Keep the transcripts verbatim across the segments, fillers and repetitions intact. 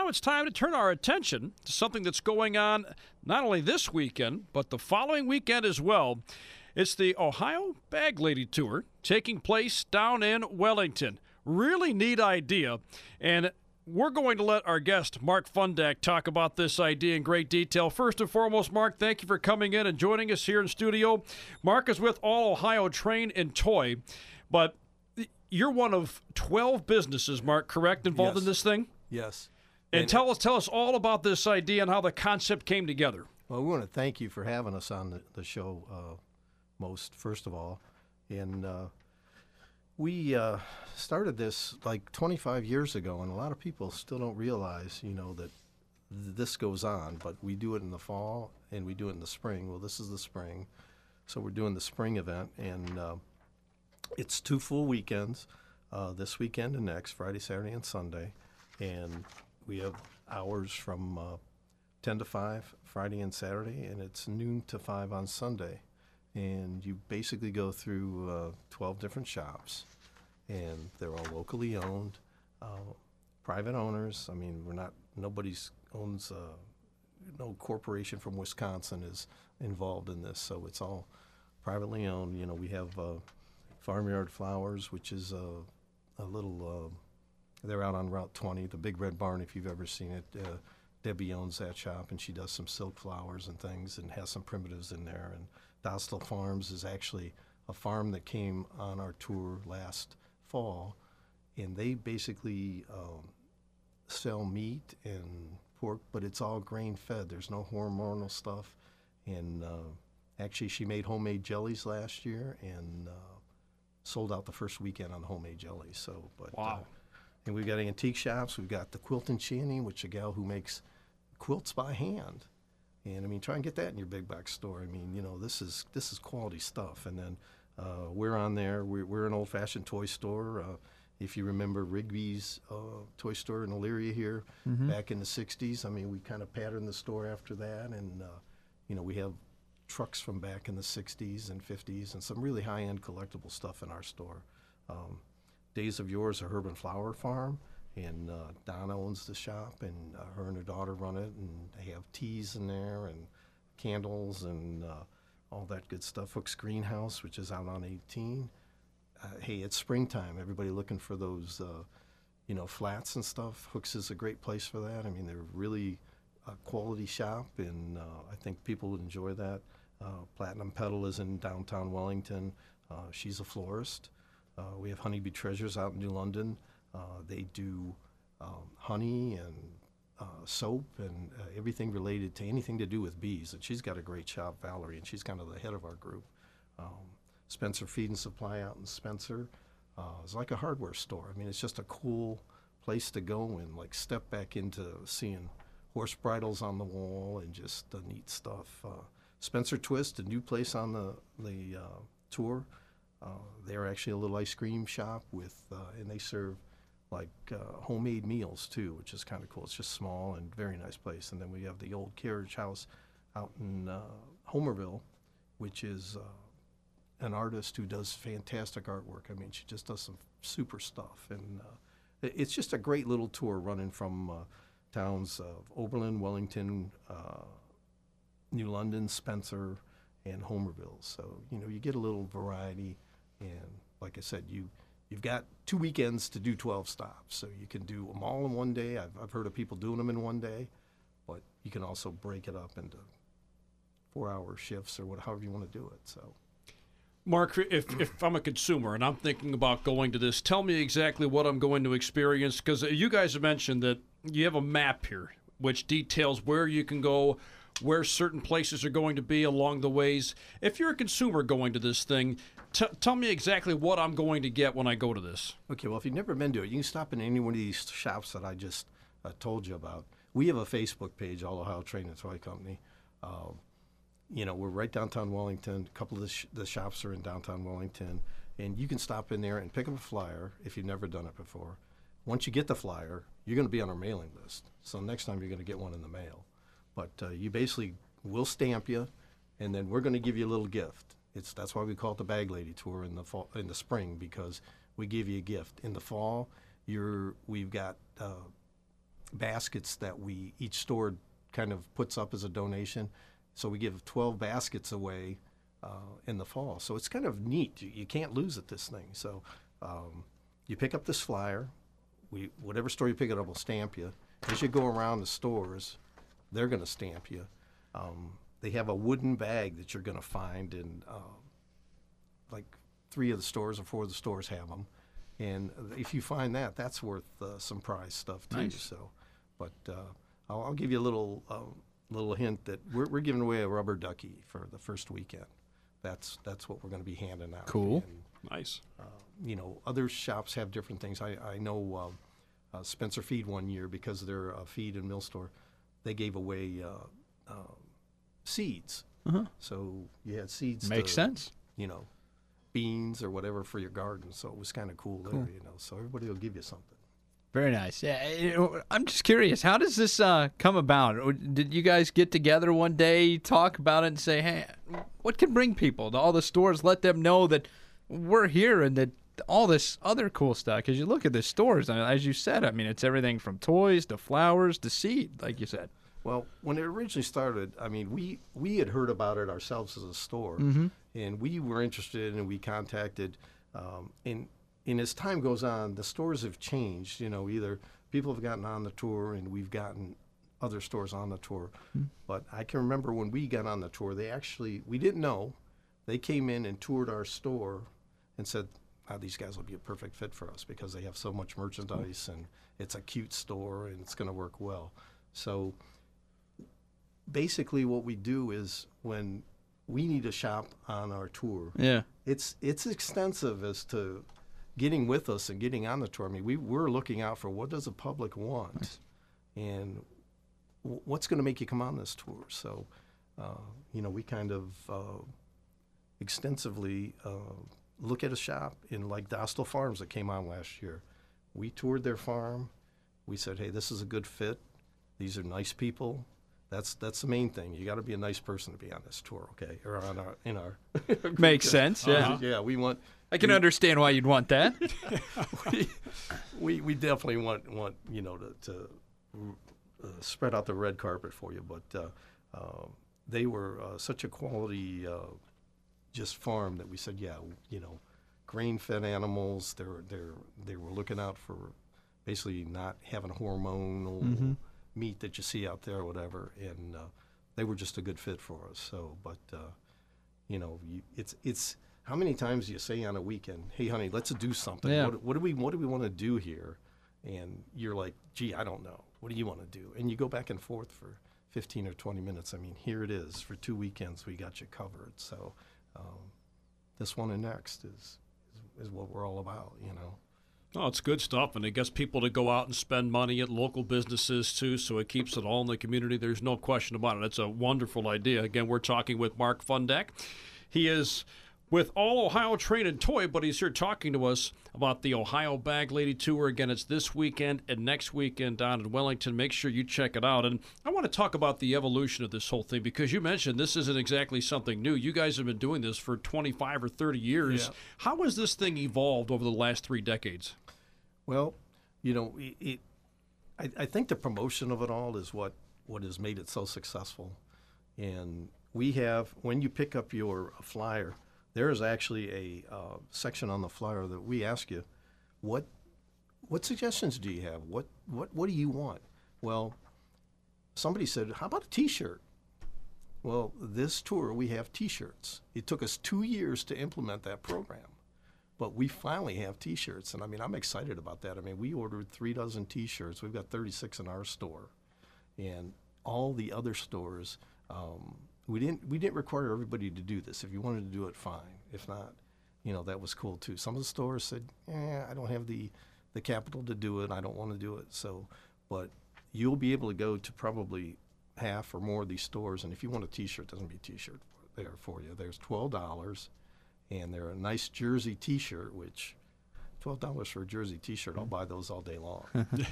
now it's time to turn our attention to something that's going on not only this weekend, but the following weekend as well. It's the Ohio Bag Lady Tour taking place down in Wellington. Really neat idea, and we're going to let our guest, Mark Fundak, talk about this idea in great detail. First and foremost, Mark, thank you for coming in and joining us here in studio. Mark is with All Ohio Train and Toy, but you're one of twelve businesses, Mark, correct, involved yes. in this thing? Yes. And, and tell us tell us all about this idea and how the concept came together. Well, we want to thank you for having us on the, the show, uh, most, first of all. And uh, we uh, started this like twenty-five years ago, and a lot of people still don't realize, you know, that th- this goes on. But we do it in the fall, and we do it in the spring. Well, this is the spring, so we're doing the spring event, and uh, it's two full weekends, uh, this weekend and next, Friday, Saturday, and Sunday. And we have hours from uh, ten to five Friday and Saturday, and it's noon to five on Sunday. And you basically go through uh, twelve different shops, and they're all locally owned, uh, private owners. I mean, we're not, nobody's owns, uh, no corporation from Wisconsin is involved in this, so it's all privately owned. You know, we have uh, Farmyard Flowers, which is a, a little, uh, they're out on Route twenty, the Big Red Barn, if you've ever seen it. Uh, Debbie owns that shop, and she does some silk flowers and things and has some primitives in there. And Dostal Farms is actually a farm that came on our tour last fall, and they basically um, sell meat and pork, but it's all grain-fed. There's no hormonal stuff. And uh, actually, she made homemade jellies last year and uh, sold out the first weekend on homemade jellies. So, but wow. Uh, and we've got antique shops. We've got the Quilt and Chinny, which is a gal who makes quilts by hand. And I mean, try and get that in your big box store. I mean, you know, this is this is quality stuff. And then uh, we're on there. We're, we're an old-fashioned toy store. Uh, if you remember Rigby's uh, toy store in Elyria here Mm-hmm. back in the sixties, I mean, we kind of patterned the store after that. And, uh, you know, we have trucks from back in the sixties and fifties and some really high-end collectible stuff in our store. Um, Days of Yours, a herb and flower farm. And uh, Donna owns the shop, and uh, her and her daughter run it, and they have teas in there and candles and uh, all that good stuff. Hook's Greenhouse, which is out on eighteen. Uh, hey, it's springtime. Everybody looking for those, uh, you know, flats and stuff. Hook's is a great place for that. I mean, they're really a quality shop, and uh, I think people would enjoy that. Uh, Platinum Petal is in downtown Wellington. Uh, she's a florist. Uh, we have Honeybee Treasures out in New London. Uh, they do um, honey and uh, soap and uh, everything related to anything to do with bees. And she's got a great shop, Valerie, and she's kind of the head of our group. Um, Spencer Feed and Supply out in Spencer. Uh, it's like a hardware store. I mean, it's just a cool place to go and like step back into seeing horse bridles on the wall and just the neat stuff. Uh, Spencer Twist, a new place on the, the uh, tour. Uh, they're actually a little ice cream shop with, uh, and they serve like uh, homemade meals too, which is kind of cool. It's just small and very nice place. And then we have the old carriage house out in uh, Homerville, which is uh, an artist who does fantastic artwork. I mean, she just does some super stuff. And uh, it's just a great little tour running from uh, towns of Oberlin, Wellington, uh, New London, Spencer, and Homerville. So, you know, you get a little variety. And like I said, you You've got two weekends to do twelve stops, so you can do them all in one day. I've, I've heard of people doing them in one day, but you can also break it up into four-hour shifts or what, however you want to do it. So, Mark, if, if I'm a consumer and I'm thinking about going to this, tell me exactly what I'm going to experience, because you guys have mentioned that you have a map here which details where you can go, where certain places are going to be along the ways. If you're a consumer going to this thing, T- tell me exactly what I'm going to get when I go to this. Okay, well, if you've never been to it, you can stop in any one of these shops that I just uh, told you about. We have a Facebook page, All Ohio Train and Toy Company. Uh, you know, we're right downtown Wellington. A couple of the, sh- the shops are in downtown Wellington. And you can stop in there and pick up a flyer if you've never done it before. Once you get the flyer, you're going to be on our mailing list. So next time you're going to get one in the mail. But uh, you basically, we'll stamp you, and then we're going to give you a little gift. It's, that's why we call it the Bag Lady Tour in the fall, in the spring, because we give you a gift. In the fall, you're we've got uh, baskets that we each store kind of puts up as a donation. So we give twelve baskets away uh, in the fall. So it's kind of neat. You, you can't lose at this thing. So um, you pick up this flyer. We whatever store you pick it up will stamp you. As you go around the stores, they're going to stamp you. Um, they have a wooden bag that you're going to find in uh, like three of the stores or four of the stores have them. And if you find that, that's worth uh, some prize stuff too. Nice. So, but uh, I'll, I'll give you a little uh, little hint that we're, we're giving away a rubber ducky for the first weekend. That's that's what we're going to be handing out. Cool. And, Nice. uh, you know, other shops have different things. I I know uh, uh, Spencer Feed one year, because they're a feed and mill store, they gave away uh, uh, seeds. Uh-huh. So you had seeds. Makes to, sense. You know, beans or whatever for your garden. So it was kind of cool, Cool. there, you know. So everybody will give you something. Very nice. Yeah, you know, I'm just curious. How does this uh, come about? Or did you guys get together one day, talk about it, and say, "Hey, what can bring people to all the stores? Let them know that we're here and that all this other cool stuff." Because you look at the stores, and as you said, I mean, it's everything from toys to flowers to seed, like you said. Well, when it originally started, I mean, we, we had heard about it ourselves as a store, Mm-hmm. and we were interested, and we contacted. Um, and and as time goes on, the stores have changed. You know, either people have gotten on the tour, and we've gotten other stores on the tour. Mm-hmm. But I can remember when we got on the tour, they actually we didn't know. They came in and toured our store, and said, oh, "These guys will be a perfect fit for us because they have so much merchandise, and it's a cute store, and it's going to work well." So basically what we do is when we need a shop on our tour, Yeah. it's it's extensive as to getting with us and getting on the tour. I mean, we, we're looking out for what does the public want, Nice. and w- what's going to make you come on this tour. So, uh, you know, we kind of uh, extensively uh, look at a shop in like Dostal Farms that came on last year. We toured their farm. We said, hey, this is a good fit. These are nice people. That's that's the main thing. You got to be a nice person to be on this tour, okay? Or on our in our Makes sense. Yeah. Uh-huh. yeah. We want I can we, understand why you'd want that. we, we we definitely want want you know to, to uh, spread out the red carpet for you. But uh, uh, they were uh, such a quality uh, just farm that we said, yeah, you know, grain-fed animals. They're they're they were looking out for basically not having hormonal. Mm-hmm. meat that you see out there or whatever, and uh, they were just a good fit for us. So, but uh, you know, you, it's it's how many times do you say on a weekend, "Hey, honey, let's do something. Yeah. What, what do we what do we want to do here?" And you're like, "Gee, I don't know. What do you want to do?" And you go back and forth for fifteen or twenty minutes. I mean, here it is for two weekends. We got you covered. So, um, this one and next is, is is what we're all about. You know. Oh, it's good stuff, and it gets people to go out and spend money at local businesses, too, so it keeps it all in the community. There's no question about it. It's a wonderful idea. Again, we're talking with Mark Fundak. He is with All Ohio Train and Toy, but he's here talking to us about the Ohio Bag Lady Tour. Again, it's this weekend and next weekend down in Wellington. Make sure you check it out. And I want to talk about the evolution of this whole thing, because you mentioned this isn't exactly something new. You guys have been doing this for twenty-five or thirty years. Yeah. How has this thing evolved over the last three decades? Well, you know, it, it I, I think the promotion of it all is what, what has made it so successful. And we have, when you pick up your flyer, there is actually a uh, section on the flyer that we ask you, what what suggestions do you have? What what what do you want? Well, somebody said, how about a T-shirt? Well, this tour we have T-shirts. It took us two years to implement that program. But we finally have T-shirts, and I mean, I'm excited about that. I mean, we ordered three dozen T-shirts. We've got thirty-six in our store, and all the other stores, um, we didn't we didn't require everybody to do this. If you wanted to do it, fine. If not, you know, that was cool too. Some of the stores said, "Eh, I don't have the the capital to do it. I don't want to do it." So, but you'll be able to go to probably half or more of these stores, and if you want a T-shirt, there's gonna be a T-shirt there for you. There's twelve dollars. And they're a nice jersey T-shirt, which twelve dollars for a jersey T-shirt, I'll buy those all day long.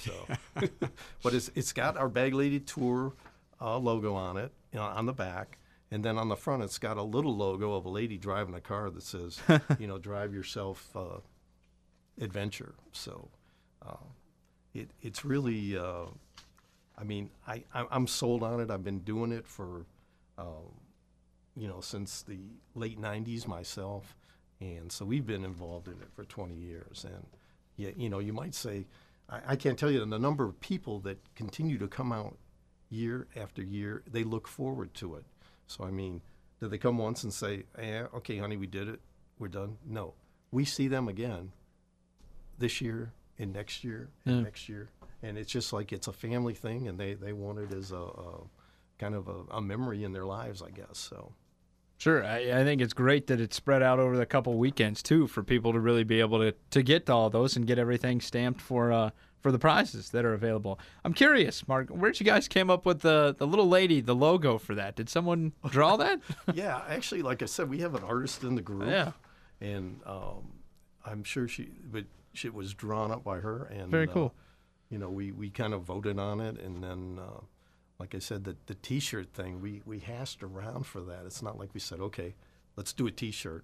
So, but it's it's got our Bag Lady Tour uh, logo on it, you know, on the back, and then on the front it's got a little logo of a lady driving a car that says, you know, drive yourself uh, adventure. So uh, it it's really uh, I mean, I, I I'm sold on it. I've been doing it for, um, you know, since the late nineties myself, and so we've been involved in it for twenty years. And yeah, you know, you might say, I, I can't tell you the number of people that continue to come out year after year. They look forward to it. So I mean, do they come once and say, "Yeah, okay, honey, we did it, we're done"? No, we see them again this year and next year and Yeah. next year, and it's just like it's a family thing, and they they want it as a, a kind of a, a memory in their lives, I guess. So. Sure, I, I think it's great that it's spread out over the couple weekends too, for people to really be able to, to get to all those and get everything stamped for uh, for the prizes that are available. I'm curious, Mark, where'd you guys came up with the the little lady, the logo for that? Did someone draw that? Yeah, actually, like I said, we have an artist in the group. Yeah. And um, I'm sure she, but she was drawn up by her. And Very uh, cool. you know, we, we kind of voted on it, and then, uh, like I said, the the T-shirt thing, we we hashed around for that. It's not like we said, okay, let's do a T-shirt.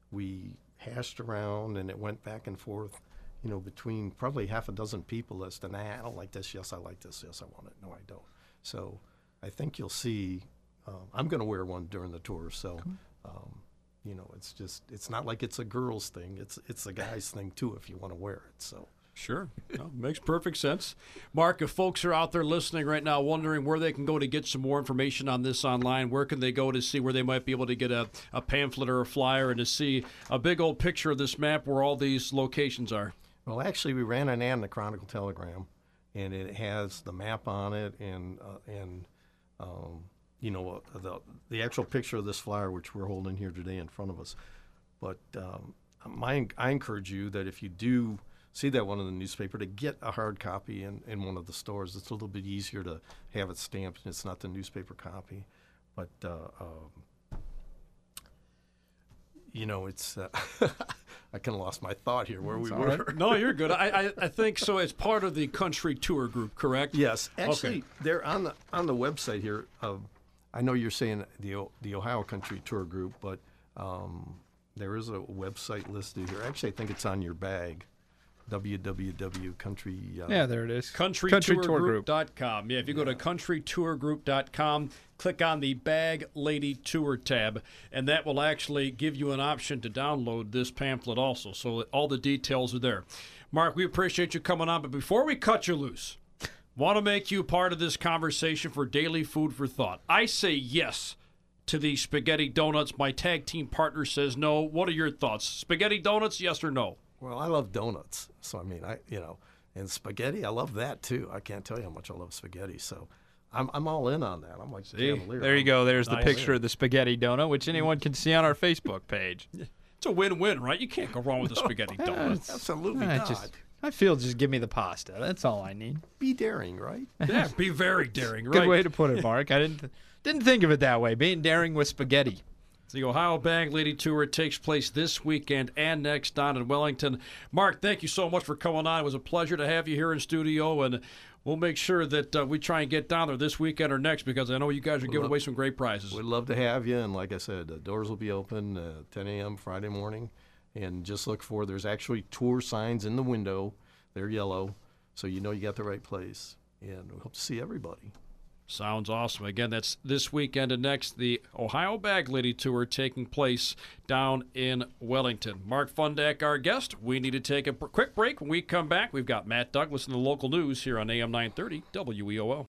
We hashed around, and it went back and forth, you know, between probably half a dozen people as to, nah, I don't like this. Yes, I like this. Yes, I want it. No, I don't. So I think you'll see. Um, I'm going to wear one during the tour. So, um, you know, it's just it's not like it's a girl's thing. It's it's a guy's thing too if you want to wear it. So. Sure. No, makes perfect sense. Mark, if folks are out there listening right now wondering where they can go to get some more information on this online, where can they go to see where they might be able to get a, a pamphlet or a flyer and to see a big old picture of this map where all these locations are? Well, actually, we ran an ad in the Chronicle Telegram, and it has the map on it, and uh, and um, you know uh, the the actual picture of this flyer, which we're holding here today in front of us. But um, my, I encourage you that if you do see that one in the newspaper, to get a hard copy in, in one of the stores. It's a little bit easier to have it stamped, and it's not the newspaper copy. But uh, um, you know, it's uh, I kind of lost my thought here where we all were. right. No, you're good. I, I, I think so. It's part of the country tour group, correct? Yes, actually, Okay. they're on the on the website here. Uh, I know you're saying the O- the Ohio Country Tour Group, but um, there is a website listed here. Actually, I think it's on your bag. w w w country uh, Yeah, there it is. country Country tour Tour group Group. dot com. Yeah, if you go to country tour group dot com, click on the Bag Lady Tour tab, and that will actually give you an option to download this pamphlet also. So all the details are there. Mark, we appreciate you coming on, but before we cut you loose, want to make you part of this conversation for Daily Food for Thought. I say yes to the spaghetti donuts. My tag team partner says no. What are your thoughts? Spaghetti donuts, yes or no? Well, I love donuts, so I mean, I you know, and spaghetti, I love that too. I can't tell you how much I love spaghetti, so I'm I'm all in on that. I'm like Cavalier. There you I'm- go. There's the Nice. picture of the spaghetti donut, which anyone can see on our Facebook page. It's a win-win, right? You can't go wrong with a spaghetti donut. Absolutely I not. just, I feel just give me the pasta. That's all I need. Be daring, right? Yeah, be very daring, Good right? way to put it, Mark. I didn't didn't think of it that way. Being daring with spaghetti. The Ohio Bag Lady Tour takes place this weekend and next down in Wellington. Mark, thank you so much for coming on. It was a pleasure to have you here in studio, and we'll make sure that uh, we try and get down there this weekend or next, because I know you guys are giving love- away some great prizes. We'd love to have you, and like I said, the doors will be open uh, ten a.m. Friday morning, and just look for, there's actually tour signs in the window. They're yellow, so you know you got the right place, and we hope to see everybody. Sounds awesome. Again, that's this weekend and next, the Ohio Bag Lady Tour taking place down in Wellington. Mark Fundak, our guest. We need to take a quick break. When we come back, we've got Matt Douglas in the local news here on A M nine thirty W E O L.